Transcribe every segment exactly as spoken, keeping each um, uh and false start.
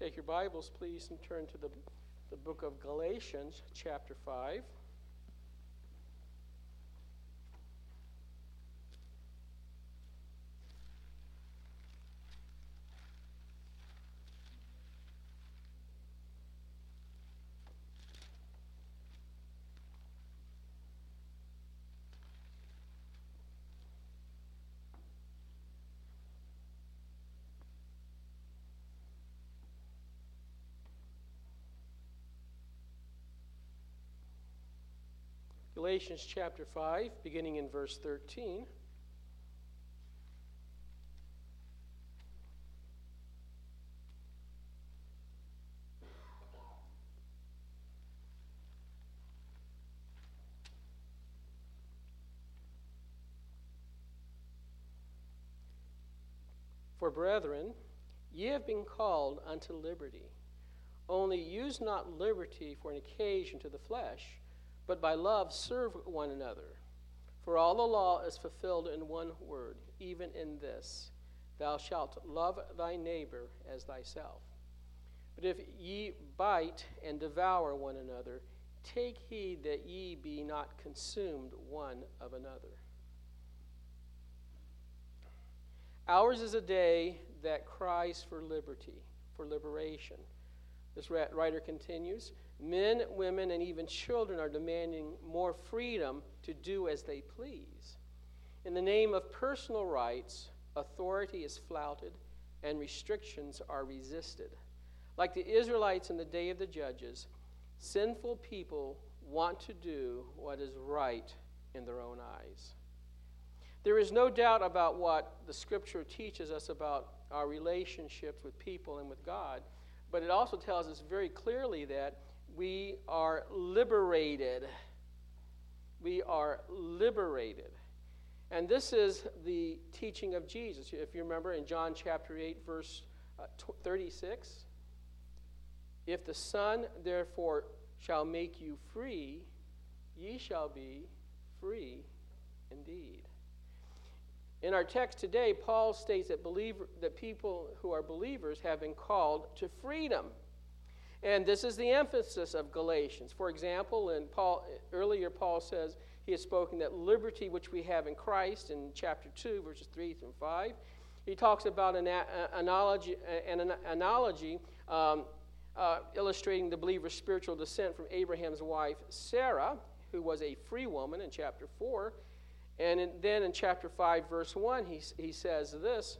Take your Bibles, please, and turn to the, the book of Galatians, chapter five. Galatians chapter five, beginning in verse thirteen. For brethren, ye have been called unto liberty. Only use not liberty for an occasion to the flesh, but by love serve one another. For all the law is fulfilled in one word, even in this, thou shalt love thy neighbor as thyself. But if ye bite and devour one another, take heed that ye be not consumed one of another. Ours is a day that cries for liberty, for liberation. This writer continues, men, women, and even children are demanding more freedom to do as they please. In the name of personal rights, authority is flouted and restrictions are resisted. Like the Israelites in the day of the judges, sinful people want to do what is right in their own eyes. There is no doubt about what the Scripture teaches us about our relationships with people and with God, but it also tells us very clearly that we are liberated. We are liberated. And this is the teaching of Jesus. If you remember in John chapter eight, verse thirty-six, if the Son therefore shall make you free, ye shall be free indeed. In our text today, Paul states that believer, that people who are believers have been called to freedom. And this is the emphasis of Galatians. For example, in Paul, earlier Paul says he has spoken that liberty which we have in Christ in chapter two, verses three through five. He talks about an analogy, an analogy um, uh, illustrating the believer's spiritual descent from Abraham's wife Sarah, who was a free woman in chapter four. And in, then in chapter five, verse one, he, he says this,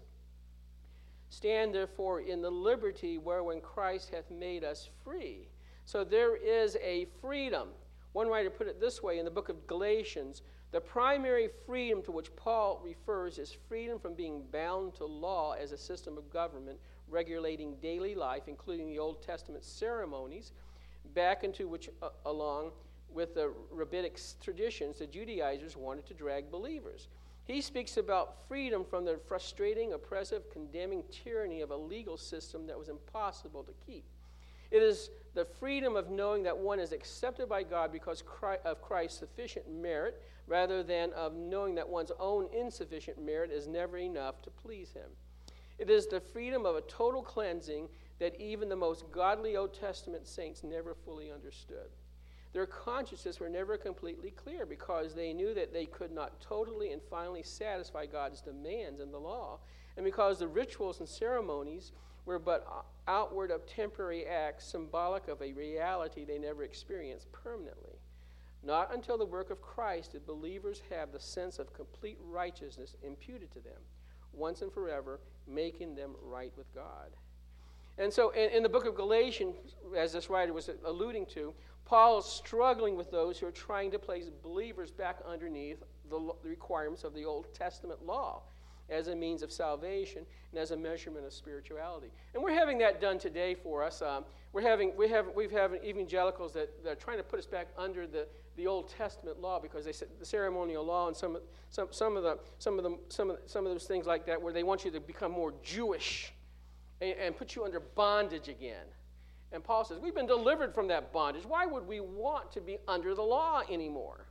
stand therefore in the liberty wherein Christ hath made us free. So there is a freedom. One writer put it this way in the book of Galatians, the primary freedom to which Paul refers is freedom from being bound to law as a system of government regulating daily life, including the Old Testament ceremonies, back into which uh, along with the rabbinic traditions, the Judaizers wanted to drag believers. He speaks about freedom from the frustrating, oppressive, condemning tyranny of a legal system that was impossible to keep. It is the freedom of knowing that one is accepted by God because of Christ's sufficient merit, rather than of knowing that one's own insufficient merit is never enough to please him. It is the freedom of a total cleansing that even the most godly Old Testament saints never fully understood. Their consciences were never completely clear because they knew that they could not totally and finally satisfy God's demands in the law, and because the rituals and ceremonies were but outward of temporary acts symbolic of a reality they never experienced permanently. Not until the work of Christ did believers have the sense of complete righteousness imputed to them, once and forever, making them right with God. And so in, in the book of Galatians, as this writer was alluding to, Paul is struggling with those who are trying to place believers back underneath the, the requirements of the Old Testament law as a means of salvation and as a measurement of spirituality. And we're having that done today for us. Um, we're having, we have, we've having evangelicals that, that are trying to put us back under the, the Old Testament law because they said the ceremonial law and some, some, some, of the, some, of the, some, of the, some of those things like that where they want you to become more Jewish and, and put you under bondage again. And Paul says, we've been delivered from that bondage. Why would we want to be under the law anymore?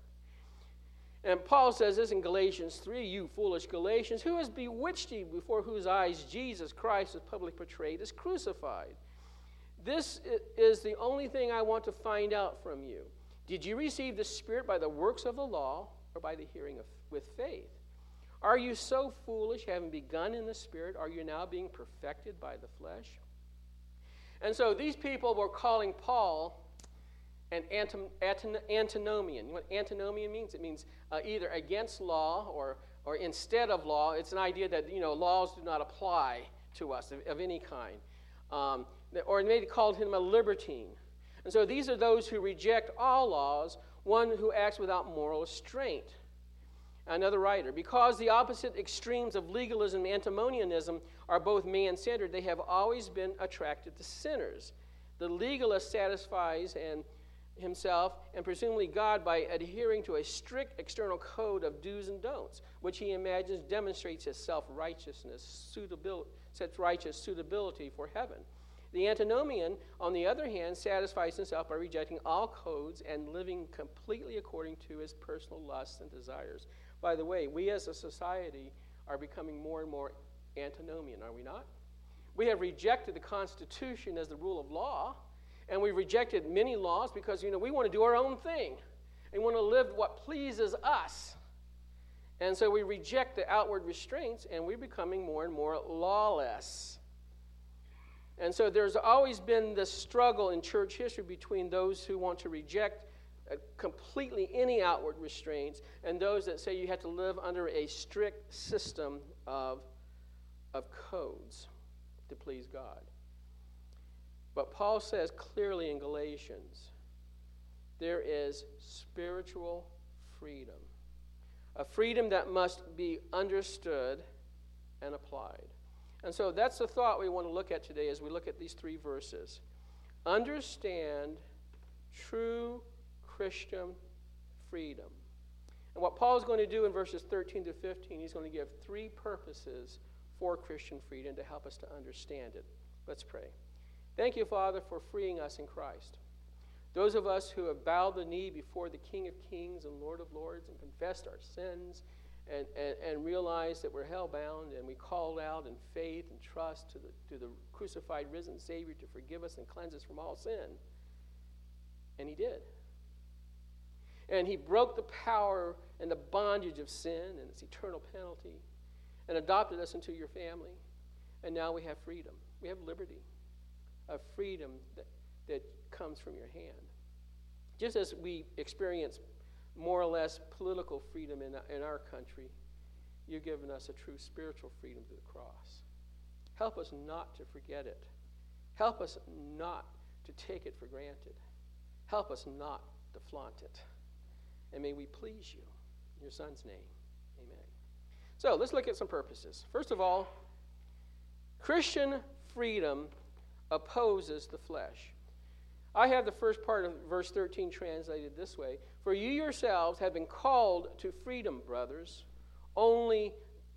And Paul says this in Galatians three, you foolish Galatians, who has bewitched you before whose eyes Jesus Christ is publicly portrayed as crucified? This is the only thing I want to find out from you. Did you receive the Spirit by the works of the law or by the hearing of with faith? Are you so foolish, having begun in the Spirit, are you now being perfected by the flesh? And so these people were calling Paul an antinomian. You know what antinomian means? It means uh, either against law or, or instead of law. It's an idea that, you know, laws do not apply to us of, of any kind. Um, or they called him a libertine. And so these are those who reject all laws, one who acts without moral restraint. Another writer, because the opposite extremes of legalism and antinomianism are both man-centered, they have always been attracted to sinners. The legalist satisfies and himself and presumably God by adhering to a strict external code of do's and don'ts, which he imagines demonstrates his self-righteousness, suitability, such righteous suitability for heaven. The antinomian, on the other hand, satisfies himself by rejecting all codes and living completely according to his personal lusts and desires. By the way, we as a society are becoming more and more antinomian, are we not? We have rejected the Constitution as the rule of law, and we've rejected many laws because, you know, we want to do our own thing. And we want to live what pleases us. And so we reject the outward restraints, and we're becoming more and more lawless. And so there's always been this struggle in church history between those who want to reject uh, completely any outward restraints and those that say you have to live under a strict system of, of codes to please God. But Paul says clearly in Galatians, there is spiritual freedom, a freedom that must be understood and applied. And so that's the thought we want to look at today as we look at these three verses. Understand true Christian freedom. And what Paul is going to do in verses thirteen to fifteen, he's going to give three purposes for Christian freedom to help us to understand it. Let's pray. Thank you, Father, for freeing us in Christ. Those of us who have bowed the knee before the King of Kings and Lord of Lords and confessed our sins and, and, and realized that we're hell-bound, and we called out in faith and trust to the, to the crucified, risen Savior to forgive us and cleanse us from all sin. And he did. And he broke the power and the bondage of sin and its eternal penalty and adopted us into your family. And now we have freedom. We have liberty. A freedom that, that comes from your hand. Just as we experience more or less political freedom in, in our country, you've given us a true spiritual freedom through the cross. Help us not to forget it. Help us not to take it for granted. Help us not to flaunt it. And may we please you. In your Son's name, amen. So let's look at some purposes. First of all, Christian freedom opposes the flesh. I have the first part of verse thirteen translated this way. For you yourselves have been called to freedom, brothers, only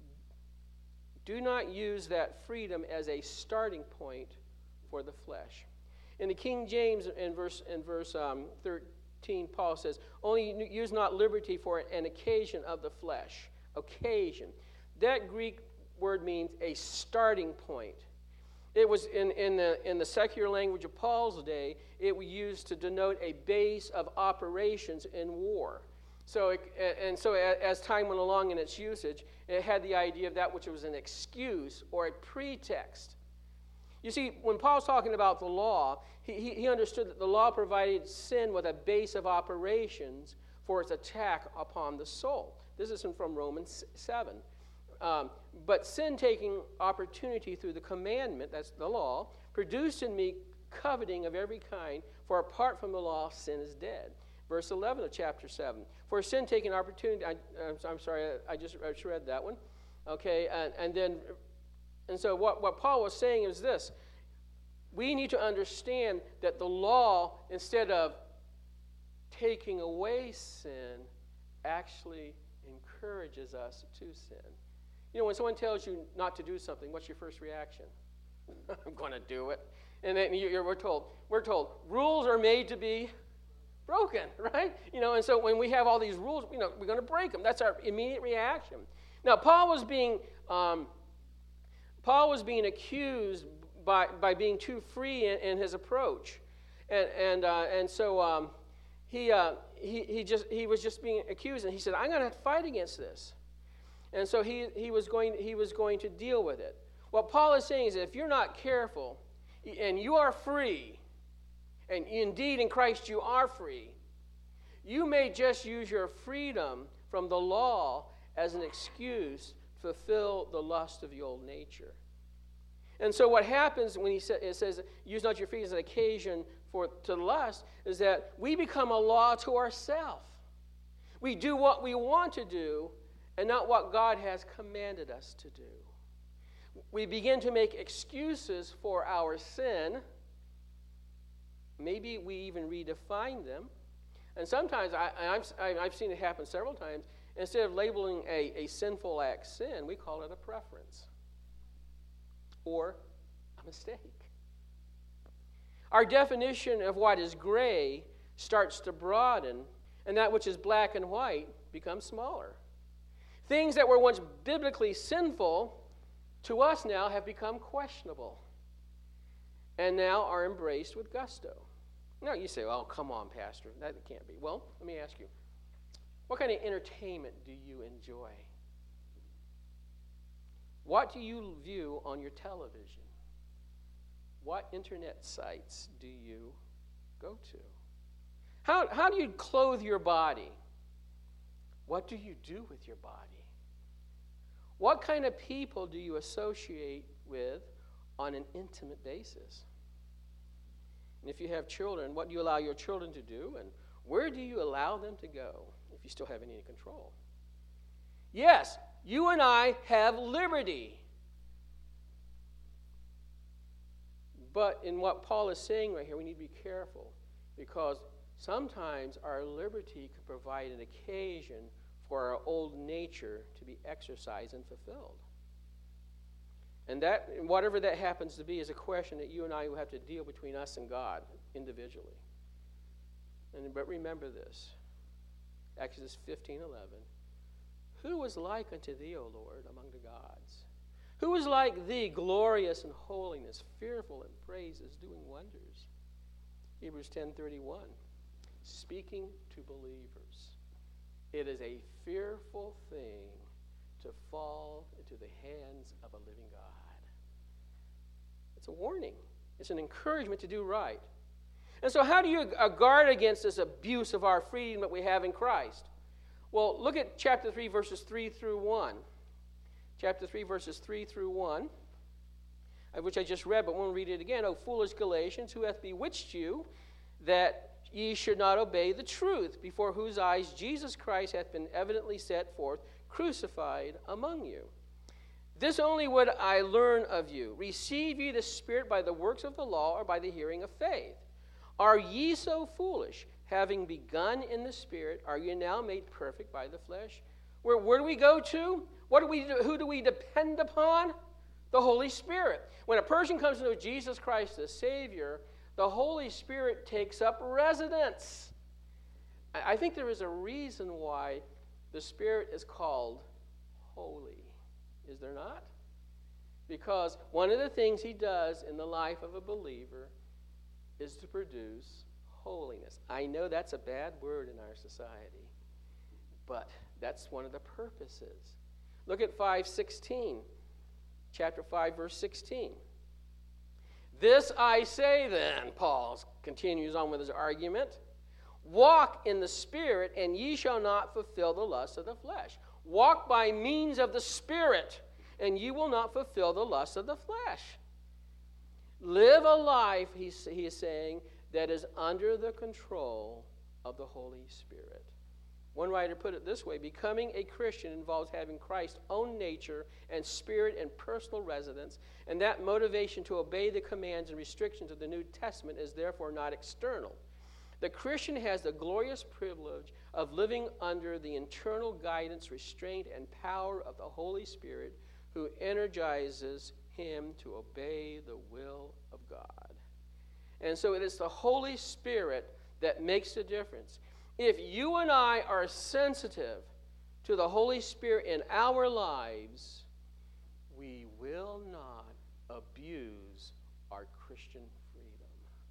do not use that freedom as a starting point for the flesh. In the King James, in verse, in verse um, thirteen, Paul says, only use not liberty for an occasion of the flesh. Occasion. That Greek word means a starting point. It was in, in, the, in the secular language of Paul's day, it was used to denote a base of operations in war. So, it, and so as time went along in its usage, it had the idea of that which was an excuse or a pretext. You see, when Paul's talking about the law, he, he understood that the law provided sin with a base of operations for its attack upon the soul. This is from Romans seven. Um, but sin taking opportunity through the commandment, that's the law, produced in me coveting of every kind, for apart from the law, sin is dead. Verse eleven of chapter seven. For sin taking opportunity, I, I'm sorry, I, I just read that one. Okay, and, and then, and so what, what Paul was saying is this. We need to understand that the law, instead of taking away sin, actually encourages us to sin. You know, when someone tells you not to do something, what's your first reaction? I'm going to do it. And then you're, we're told, we're told, rules are made to be broken, right? You know, and so when we have all these rules, you know, we're going to break them. That's our immediate reaction. Now, Paul was being, um, Paul was being accused by, by being too free in, in his approach. And, and, uh, and so um, he, uh, he, he, just, he was just being accused, and he said, I'm going to have to fight against this. And so he, he, was going, he was going to deal with it. What Paul is saying is that if you're not careful, and you are free, and indeed in Christ you are free, you may just use your freedom from the law as an excuse to fulfill the lust of the old nature. And so what happens when he sa- it says, use not your freedom as an occasion for to lust, is that we become a law to ourselves. We do what we want to do and not what God has commanded us to do. We begin to make excuses for our sin. Maybe we even redefine them. And sometimes, I, I've, I've seen it happen several times, instead of labeling a, a sinful act sin, we call it a preference or a mistake. Our definition of what is gray starts to broaden, and that which is black and white becomes smaller. Things that were once biblically sinful to us now have become questionable and now are embraced with gusto. Now you say, oh, come on, Pastor, that can't be. Well, let me ask you, what kind of entertainment do you enjoy? What do you view on your television? What internet sites do you go to? How, how do you clothe your body? What do you do with your body? What kind of people do you associate with on an intimate basis? And if you have children, what do you allow your children to do? And where do you allow them to go if you still have any control? Yes, you and I have liberty. But in what Paul is saying right here, we need to be careful, because sometimes our liberty can provide an occasion for our old nature to be exercised and fulfilled. And that, whatever that happens to be, is a question that you and I will have to deal between us and God individually. And but remember this, Exodus fifteen eleven. Who was like unto thee, O Lord, among the gods? Who is like thee, glorious in holiness, fearful in praises, doing wonders? Hebrews ten thirty-one. Speaking to believers. It is a fearful thing to fall into the hands of a living God. It's a warning. It's an encouragement to do right. And so how do you uh, guard against this abuse of our freedom that we have in Christ? Well, look at chapter three, verses three through one. Chapter three, verses three through one, which I just read, but won't read it again. O foolish Galatians, who hath bewitched you, that ye should not obey the truth, before whose eyes Jesus Christ hath been evidently set forth, crucified among you. This only would I learn of you. Receive ye the Spirit by the works of the law, or by the hearing of faith? Are ye so foolish? Having begun in the Spirit, are ye now made perfect by the flesh? Where, where do we go to? What do we do? Who do we depend upon? The Holy Spirit. When a person comes to know Jesus Christ as Savior, the Holy Spirit takes up residence. I think there is a reason why the Spirit is called holy. Is there not? Because one of the things he does in the life of a believer is to produce holiness. I know that's a bad word in our society, but that's one of the purposes. Look at five sixteen, chapter five, verse sixteen. This I say then, Paul continues on with his argument, walk in the Spirit, and ye shall not fulfill the lust of the flesh. Walk by means of the Spirit, and ye will not fulfill the lust of the flesh. Live a life, he is saying, that is under the control of the Holy Spirit. One writer put it this way: becoming a Christian involves having Christ's own nature and spirit and personal residence, and that motivation to obey the commands and restrictions of the New Testament is therefore not external. The Christian has the glorious privilege of living under the internal guidance, restraint, and power of the Holy Spirit, who energizes him to obey the will of God. And so it is the Holy Spirit that makes the difference. If you and I are sensitive to the Holy Spirit in our lives, we will not abuse our Christian freedom.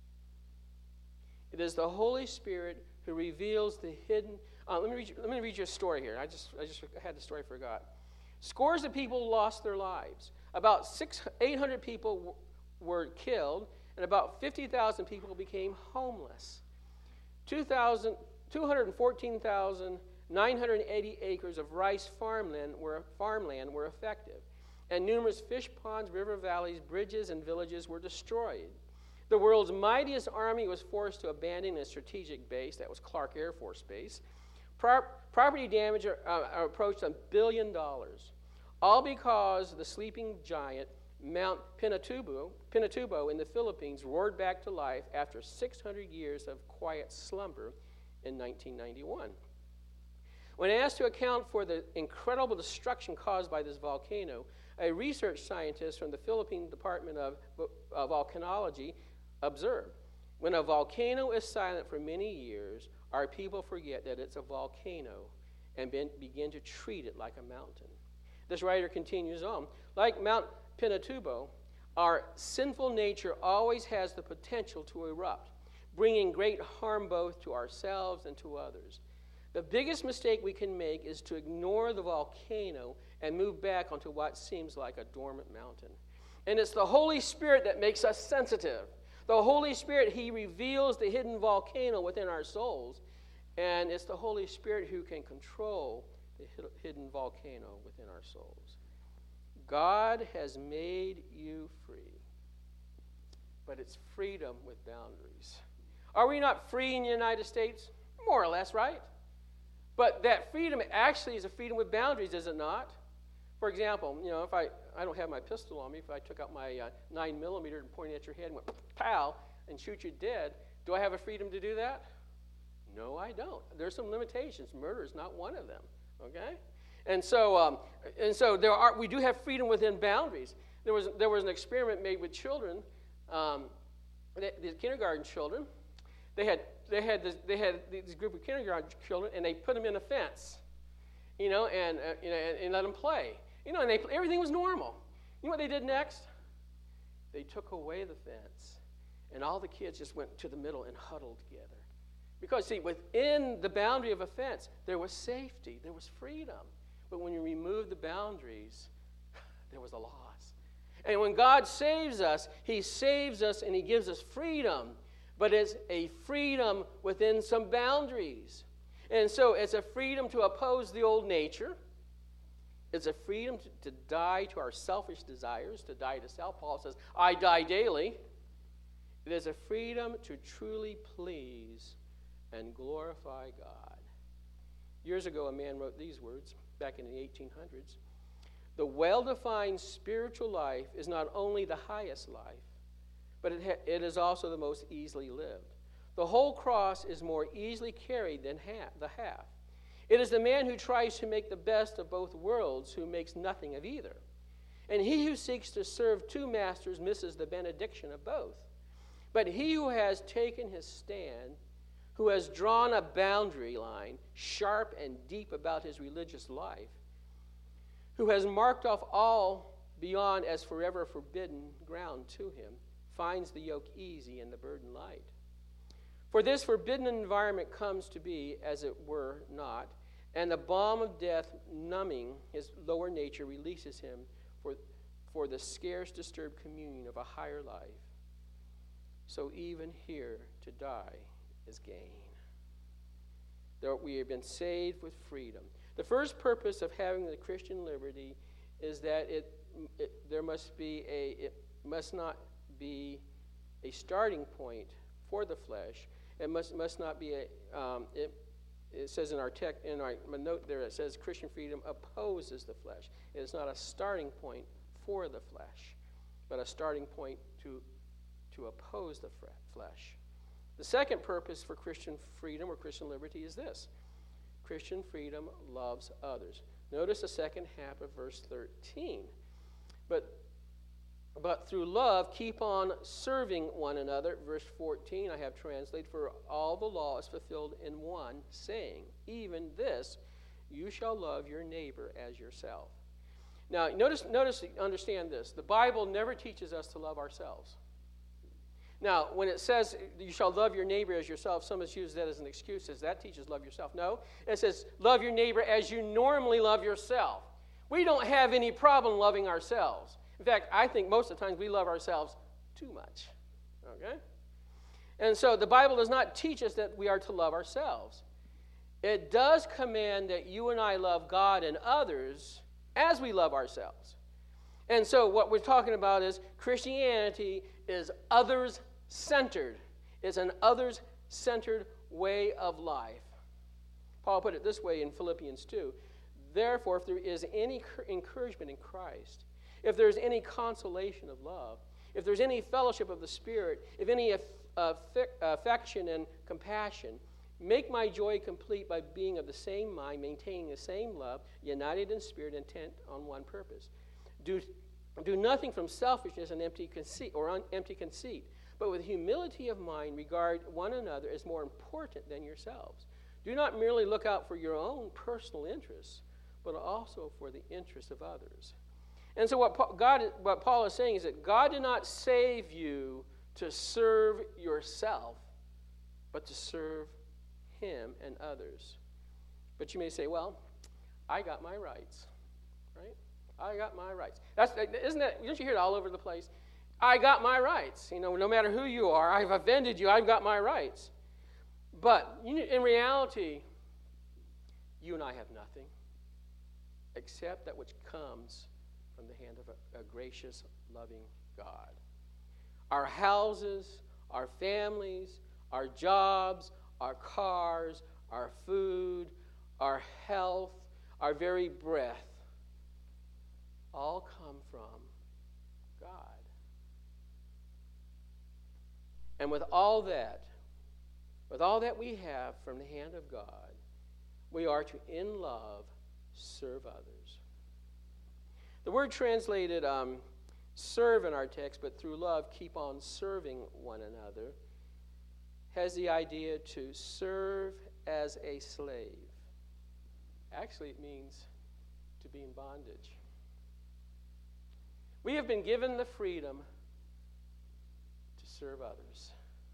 It is the Holy Spirit who reveals the hidden. Uh, let me read you, let me read you a story here. I just I just had the story I forgot. Scores of people lost their lives. About six, eight hundred people w- were killed, and about fifty thousand people became homeless. two hundred fourteen thousand nine hundred eighty acres of rice farmland were, farmland were affected, and numerous fish ponds, river valleys, bridges, and villages were destroyed. The world's mightiest army was forced to abandon a strategic base, that was Clark Air Force Base. Pro- property damage uh, approached a billion dollars, all because the sleeping giant Mount Pinatubo, Pinatubo in the Philippines roared back to life after six hundred years of quiet slumber in nineteen ninety-one. When asked to account for the incredible destruction caused by this volcano, a research scientist from the Philippine Department of, of Volcanology observed, when a volcano is silent for many years, our people forget that it's a volcano and ben, begin to treat it like a mountain. This writer continues on. Like Mount Pinatubo, our sinful nature always has the potential to erupt, bringing great harm both to ourselves and to others. The biggest mistake we can make is to ignore the volcano and move back onto what seems like a dormant mountain. And it's the Holy Spirit that makes us sensitive. The Holy Spirit, He reveals the hidden volcano within our souls, and it's the Holy Spirit who can control the hidden volcano within our souls. God has made you free, but it's freedom with boundaries. Are we not free in the United States? More or less, right? But that freedom actually is a freedom with boundaries, is it not? For example, you know, if I, I don't have my pistol on me, if I took out my uh, nine millimeter and pointed at your head and went pow and shoot you dead, do I have a freedom to do that? No, I don't. There's some limitations. Murder is not one of them. Okay, and so um, and so there are. We do have freedom within boundaries. There was there was an experiment made with children, um, the, the kindergarten children. They had they had this, they had this group of kindergarten children, and they put them in a fence, you know, and uh, you know, and, and let them play, you know, and they everything was normal. You know what they did next? They took away the fence, and all the kids just went to the middle and huddled together. Because, see, within the boundary of a fence, there was safety, there was freedom. But when you remove the boundaries, there was a loss. And when God saves us, He saves us and He gives us freedom. But it's a freedom within some boundaries. And so it's a freedom to oppose the old nature. It's a freedom to, to die to our selfish desires, to die to self. Paul says, I die daily. It is a freedom to truly please and glorify God. Years ago, a man wrote these words, back in the eighteen hundreds. The well-defined spiritual life is not only the highest life, but it, ha- it is also the most easily lived. The whole cross is more easily carried than half, the half. It is the man who tries to make the best of both worlds who makes nothing of either. And he who seeks to serve two masters misses the benediction of both. But he who has taken his stand, who has drawn a boundary line, sharp and deep about his religious life, who has marked off all beyond as forever forbidden ground to him, finds the yoke easy and the burden light. For this forbidden environment comes to be, as it were, not, and the balm of death, numbing his lower nature, releases him for, for the scarce disturbed communion of a higher life. So even here, to die is gain. That we have been saved with freedom. The first purpose of having the Christian liberty is that it, it there must be a it must not be a starting point for the flesh. It must must not be a um, it. It says in our text, in our my note there, it says Christian freedom opposes the flesh. It is not a starting point for the flesh, but a starting point to to oppose the flesh. The second purpose for Christian freedom or Christian liberty is this. Christian freedom loves others. Notice the second half of verse thirteen. But, but through love, keep on serving one another. Verse fourteen, I have translated, for all the law is fulfilled in one, saying, even this, you shall love your neighbor as yourself. Now, notice, notice, understand this. The Bible never teaches us to love ourselves. Now, when it says you shall love your neighbor as yourself, some of us use that as an excuse. Says that teaches love yourself. No, it says love your neighbor as you normally love yourself. We don't have any problem loving ourselves. In fact, I think most of the times we love ourselves too much. Okay? And so the Bible does not teach us that we are to love ourselves. It does command that you and I love God and others as we love ourselves. And so what we're talking about is Christianity is others-centered. It's an others-centered way of life. Paul put it this way in Philippians two. Therefore, if there is any encouragement in Christ, if there's any consolation of love, if there's any fellowship of the Spirit, if any affection and compassion, make my joy complete by being of the same mind, maintaining the same love, united in spirit, intent on one purpose. Do, do nothing from selfishness and empty conceit, or un, empty conceit, but with humility of mind regard one another as more important than yourselves. Do not merely look out for your own personal interests, but also for the interests of others. And so what, Paul, God, what Paul is saying is that God did not save you to serve yourself, but to serve him and others. But you may say, well, I got my rights, right? I got my rights. That's, isn't that, don't you hear it all over the place? I got my rights. You know, no matter who you are, I've offended you, I've got my rights. But you, in reality, you and I have nothing except that which comes from the hand of a, a gracious, loving God. Our houses, our families, our jobs, our cars, our food, our health, our very breath, all come from God. And with all that, with all that we have from the hand of God, we are to, in love, serve others. The word translated um, serve in our text, but through love, keep on serving one another, has the idea to serve as a slave. Actually, it means to be in bondage. We have been given the freedom to serve others.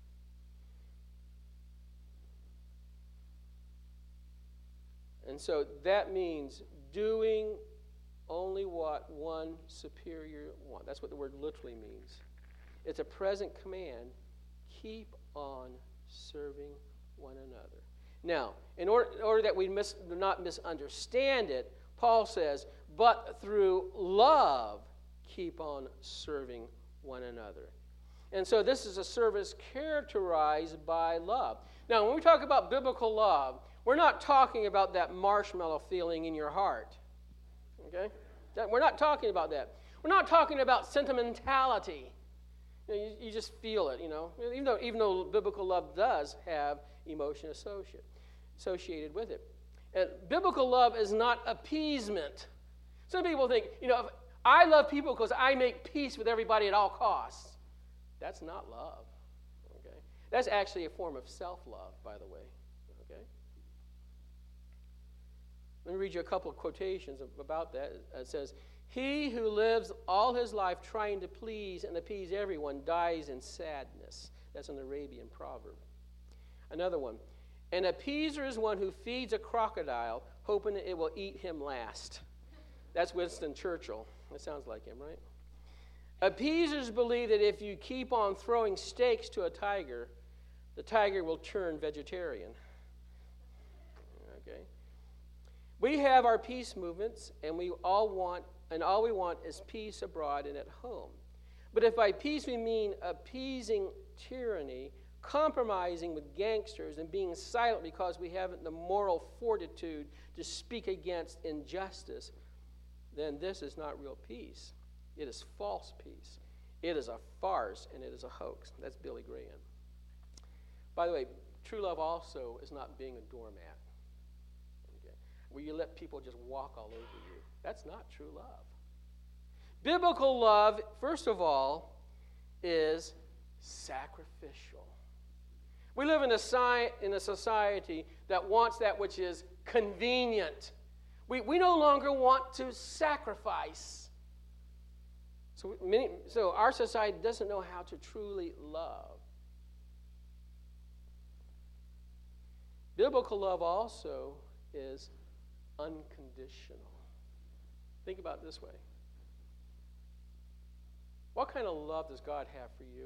And so that means doing only what one superior wants. That's what the word literally means. It's a present command. Keep on serving one another. Now, in order, in order that we mis, not misunderstand it, Paul says, but through love, keep on serving one another. And so this is a service characterized by love. Now, when we talk about biblical love, we're not talking about that marshmallow feeling in your heart. Okay? That, we're not talking about that. We're not talking about sentimentality. You, know, you, you just feel it, you know. Even though, even though biblical love does have emotion associate, associated with it. And biblical love is not appeasement. Some people think, you know, if I love people because I make peace with everybody at all costs. That's not love. Okay? That's actually a form of self-love, by the way. Okay? Let me read you a couple of quotations about that. It says, he who lives all his life trying to please and appease everyone dies in sadness. That's an Arabian proverb. Another one, an appeaser is one who feeds a crocodile hoping that it will eat him last. That's Winston Churchill. That sounds like him, right? Appeasers believe that if you keep on throwing steaks to a tiger, the tiger will turn vegetarian. Okay? We have our peace movements, and we all want, and all we want is peace abroad and at home. But if by peace we mean appeasing tyranny, compromising with gangsters, and being silent because we haven't the moral fortitude to speak against injustice, then this is not real peace. It is false peace. It is a farce, and it is a hoax. That's Billy Graham. By the way, true love also is not being a doormat, okay, where you let people just walk all over you. That's not true love. Biblical love, first of all, is sacrificial. We live in a, sci- in a society that wants that which is convenient. We, we no longer want to sacrifice. So, many, so our society doesn't know how to truly love. Biblical love also is unconditional. Think about it this way. What kind of love does God have for you?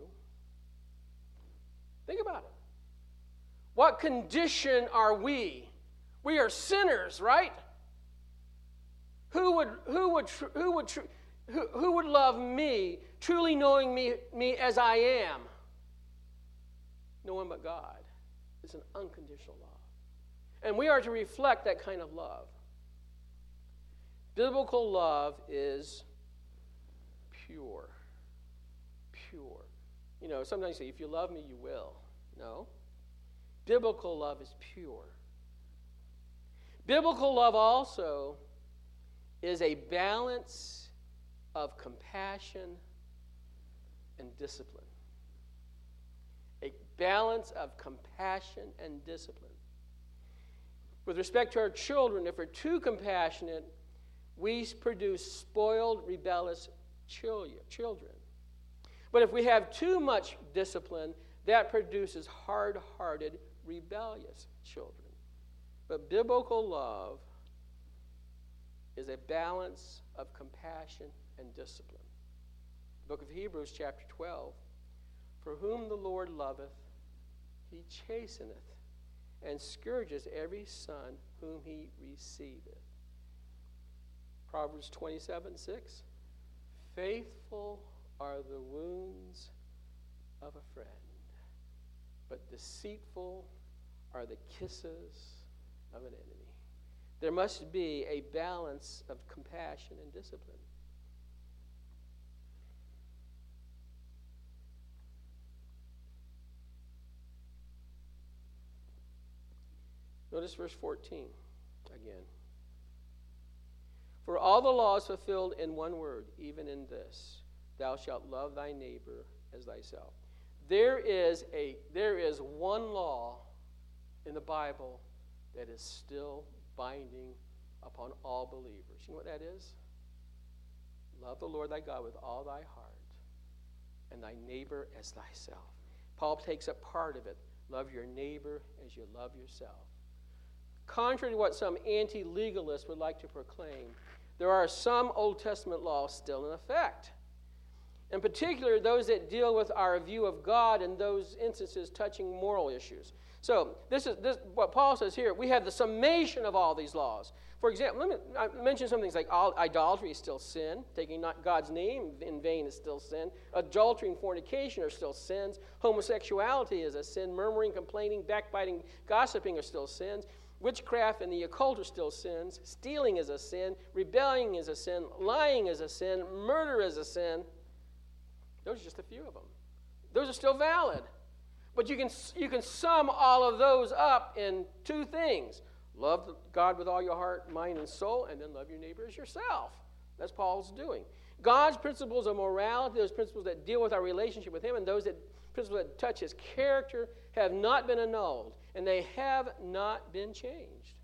Think about it. What condition are we? We are sinners, right? Who would who would who would who, who would love me, truly knowing me me as I am? No one but God. It's an unconditional love. And we are to reflect that kind of love. Biblical love is pure. Pure. You know, sometimes you say, if you love me, you will. No. Biblical love is pure. Biblical love also is a balance of compassion and discipline. A balance of compassion and discipline. With respect to our children, if we're too compassionate, we produce spoiled, rebellious children. But if we have too much discipline, that produces hard-hearted, rebellious children. But biblical love is a balance of compassion and discipline. The book of Hebrews, chapter twelve. For whom the Lord loveth, he chasteneth, and scourges every son whom he receiveth. Proverbs twenty-seven six. Faithful are the wounds of a friend, but deceitful are the kisses of an enemy. There must be a balance of compassion and discipline. Notice verse fourteen again. For all the laws fulfilled in one word, even in this, thou shalt love thy neighbor as thyself. There is a there is one law in the Bible that is still binding upon all believers. You know what that is? Love the Lord thy God with all thy heart, and thy neighbor as thyself. Paul takes up part of it. Love your neighbor as you love yourself. Contrary to what some anti-legalists would like to proclaim, there are some Old Testament laws still in effect. In particular, those that deal with our view of God and those instances touching moral issues. So, this is this what Paul says here. We have the summation of all these laws. For example, let me I mention some things like idolatry is still sin. Taking not God's name in vain is still sin. Adultery and fornication are still sins. Homosexuality is a sin. Murmuring, complaining, backbiting, gossiping are still sins. Witchcraft and the occult are still sins. Stealing is a sin. Rebelling is a sin. Lying is a sin. Murder is a sin. Those are just a few of them. Those are still valid. But you can, you can sum all of those up in two things. Love God with all your heart, mind, and soul, and then love your neighbor as yourself. That's Paul's doing. God's principles of morality, those principles that deal with our relationship with him, and those that principles that touch his character have not been annulled, and they have not been changed.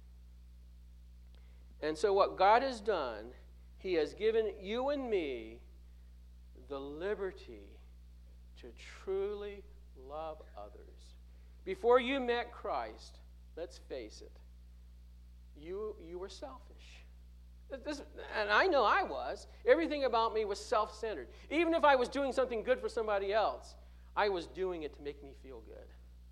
And so what God has done, he has given you and me the liberty to truly love others. Before you met Christ, let's face it, you, you were selfish. This, and I know I was. Everything about me was self-centered. Even if I was doing something good for somebody else, I was doing it to make me feel good.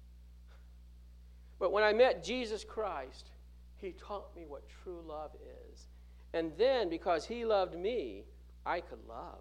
But when I met Jesus Christ, he taught me what true love is. And then, because he loved me, I could love.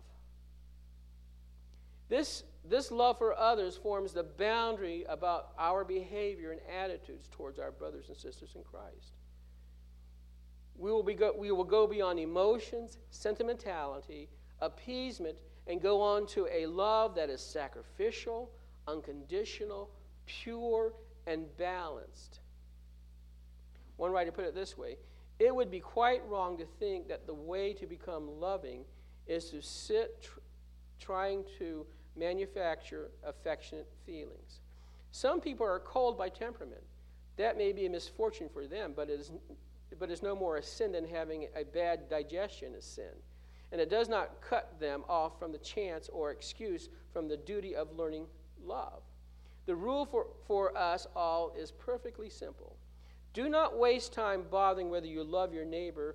This, this love for others forms the boundary about our behavior and attitudes towards our brothers and sisters in Christ. We will, be go, we will go beyond emotions, sentimentality, appeasement, and go on to a love that is sacrificial, unconditional, pure, and balanced. One writer put it this way: it would be quite wrong to think that the way to become loving is to sit tr- trying to manufacture affectionate feelings. Some people are cold by temperament. That may be a misfortune for them, but it is, but it's no more a sin than having a bad digestion is sin. And it does not cut them off from the chance or excuse from the duty of learning love. The rule for, for us all is perfectly simple. Do not waste time bothering whether you love your neighbor.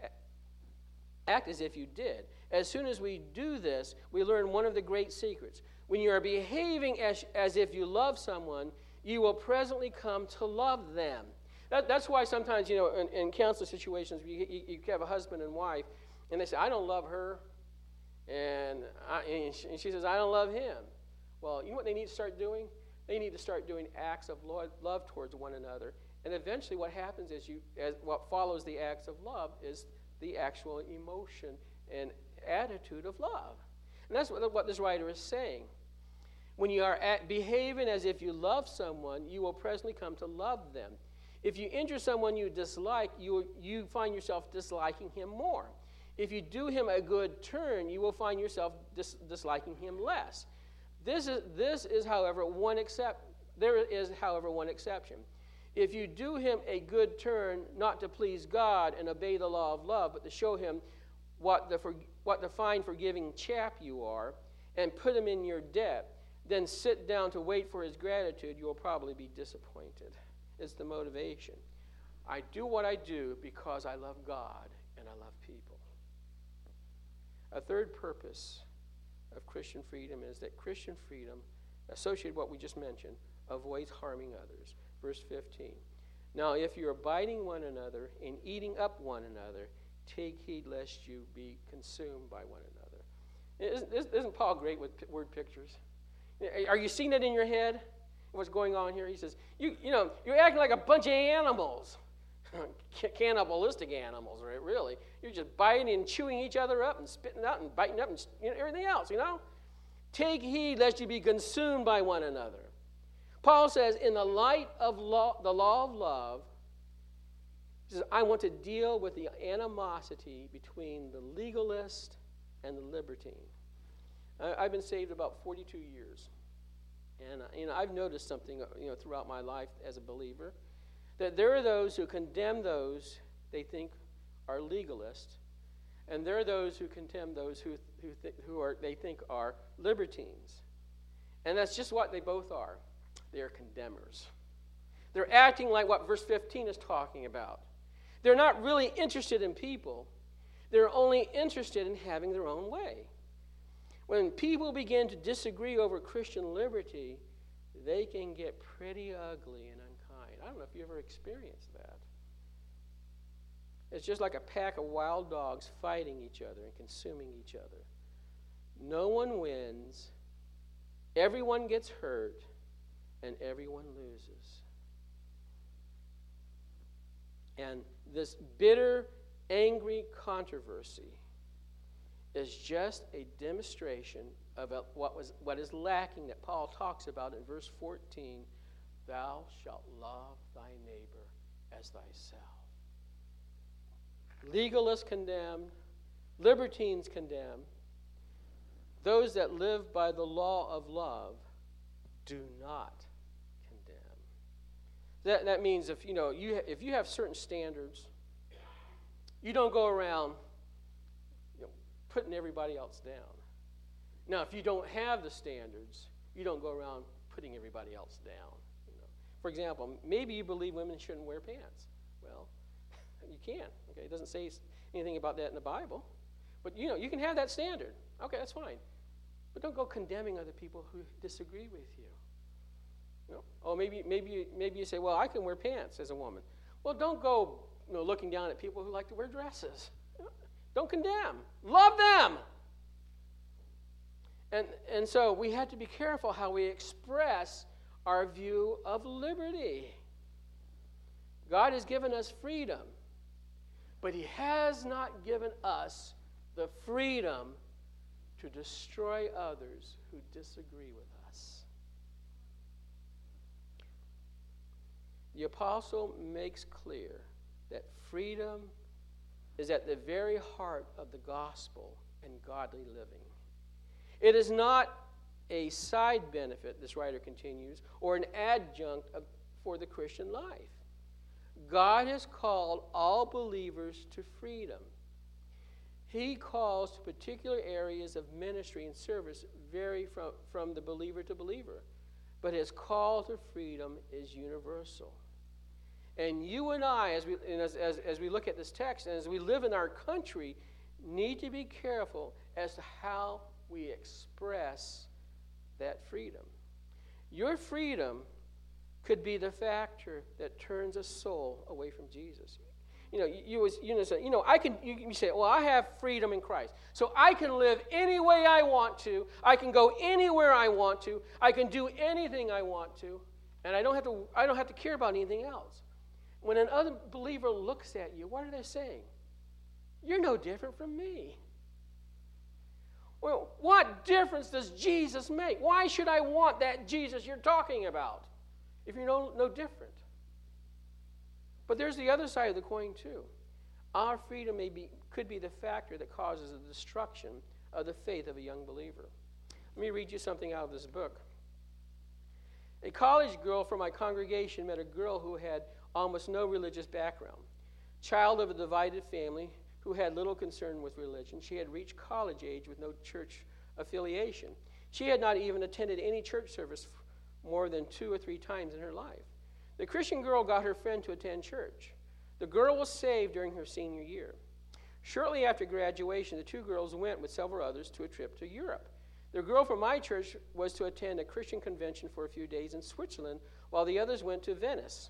Act as if you did. As soon as we do this, we learn one of the great secrets. When you are behaving as, as if you love someone, you will presently come to love them. That, that's why sometimes, you know, in, in counseling situations, you, you, you have a husband and wife, and they say, I don't love her, and, I, and, she, and she says, I don't love him. Well, you know what they need to start doing? They need to start doing acts of love, love towards one another. And eventually what happens is you, as what follows the acts of love is the actual emotion and attitude of love. And that's what, what this writer is saying. When you are at, behaving as if you love someone, you will presently come to love them. If you injure someone you dislike, you, you find yourself disliking him more. If you do him a good turn, you will find yourself dis, disliking him less. This is, this is, however, one except, there is, however, one exception. If you do him a good turn, not to please God and obey the law of love, but to show him what the, for, what the fine forgiving chap you are, and put him in your debt, then sit down to wait for his gratitude, you will probably be disappointed. It's the motivation. I do what I do because I love God and I love people. A third purpose of Christian freedom is that Christian freedom, associated with what we just mentioned, avoids harming others. Verse fifteen. Now, if you're abiding one another and eating up one another, take heed lest you be consumed by one another. Isn't, isn't Paul great with word pictures? Are you seeing it in your head? What's going on here? He says, you, you know, you're acting like a bunch of animals. Cannibalistic animals, right? Really. You're just biting and chewing each other up and spitting out and biting up and you know, everything else, you know? Take heed lest you be consumed by one another. Paul says, in the light of law, the law of love, he says, I want to deal with the animosity between the legalist and the libertine. I, I've been saved about forty-two years. And uh, you know, I've noticed something you know, throughout my life as a believer, that there are those who condemn those they think are legalists, and there are those who condemn those who, who, th- who are, they think are libertines. And that's just what they both are. They are condemners. They're acting like what verse fifteen is talking about. They're not really interested in people. They're only interested in having their own way. When people begin to disagree over Christian liberty, they can get pretty ugly and unkind. I don't know if you ever experienced that. It's just like a pack of wild dogs fighting each other and consuming each other. No one wins, everyone gets hurt, and everyone loses. And this bitter, angry controversy is just a demonstration of what was what is lacking that Paul talks about in verse fourteen. Thou shalt love thy neighbor as thyself. Legalists condemned, libertines condemned. Those that live by the law of love do not condemn. That that means if you know you if you have certain standards, you don't go around putting everybody else down. Now, if you don't have the standards, you don't go around putting everybody else down. You know. For example, maybe you believe women shouldn't wear pants. Well, you can. Okay, it doesn't say anything about that in the Bible, but you know you can have that standard. Okay, that's fine, but don't go condemning other people who disagree with you. You know? Oh, maybe maybe maybe you say, well, I can wear pants as a woman. Well, don't go you know, looking down at people who like to wear dresses. Don't condemn. Love them. And, and so we have to be careful how we express our view of liberty. God has given us freedom, but he has not given us the freedom to destroy others who disagree with us. The apostle makes clear that freedom is at the very heart of the gospel and godly living. It is not a side benefit, this writer continues, or an adjunct of, for the Christian life. God has called all believers to freedom. He calls to particular areas of ministry and service vary from, from the believer to believer. but his call to freedom is universal. And you and I, as we, and as, as, as we look at this text, and as we live in our country, need to be careful as to how we express that freedom. Your freedom could be the factor that turns a soul away from Jesus. You know, you, you, you know, say, you know, I can. You can say, well, I have freedom in Christ, so I can live any way I want to. I can go anywhere I want to. I can do anything I want to, and I don't have to. I don't have to care about anything else. When an other believer looks at you, what are they saying? You're no different from me. Well, what difference does Jesus make? Why should I want that Jesus you're talking about if you're no, no different? But there's the other side of the coin, too. Our freedom may be, could be the factor that causes the destruction of the faith of a young believer. Let me read you something out of this book. A college girl from my congregation met a girl who had almost no religious background. Child of a divided family who had little concern with religion. She had reached college age with no church affiliation. She had not even attended any church service more than two or three times in her life. The Christian girl got her friend to attend church. The girl was saved during her senior year. Shortly after graduation, the two girls went with several others to a trip to Europe. The girl from my church was to attend a Christian convention for a few days in Switzerland, while the others went to Venice.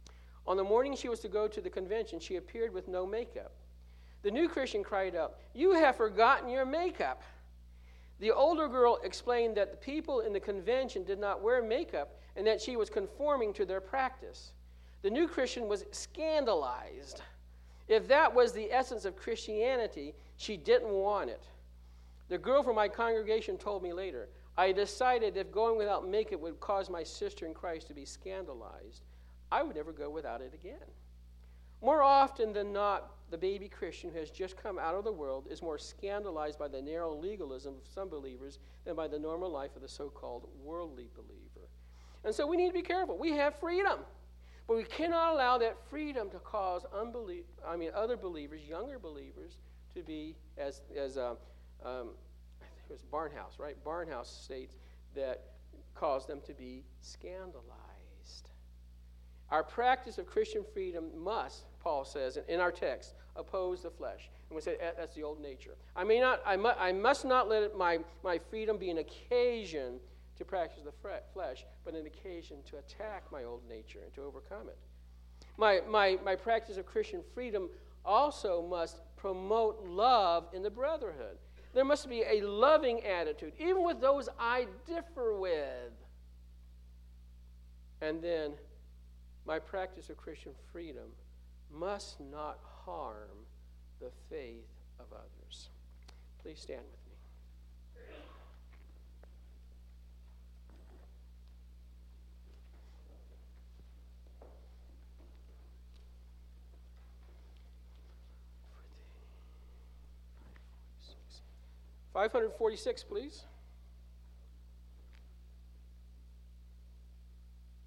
On the morning she was to go to the convention, she appeared with no makeup. The new Christian cried out, "You have forgotten your makeup." The older girl explained that the people in the convention did not wear makeup and that she was conforming to their practice. The new Christian was scandalized. If that was the essence of Christianity, she didn't want it. The girl from my congregation told me later, "I decided if going without makeup would cause my sister in Christ to be scandalized, I would never go without it again." More often than not, the baby Christian who has just come out of the world is more scandalized by the narrow legalism of some believers than by the normal life of the so-called worldly believer. And so we need to be careful. We have freedom, but we cannot allow that freedom to cause unbelief. I mean, other believers, younger believers, to be as as uh, um, I think it was Barnhouse, right? Barnhouse states that cause them to be scandalized. Our practice of Christian freedom must, Paul says in our text, oppose the flesh. And we say that's the old nature. I may not. I, mu- I must not let it, my my freedom be an occasion to practice the flesh, but an occasion to attack my old nature and to overcome it. My, my, my practice of Christian freedom also must promote love in the brotherhood. There must be a loving attitude, even with those I differ with. And then my practice of Christian freedom must not harm the faith of others. Please stand with me. five forty-six, please.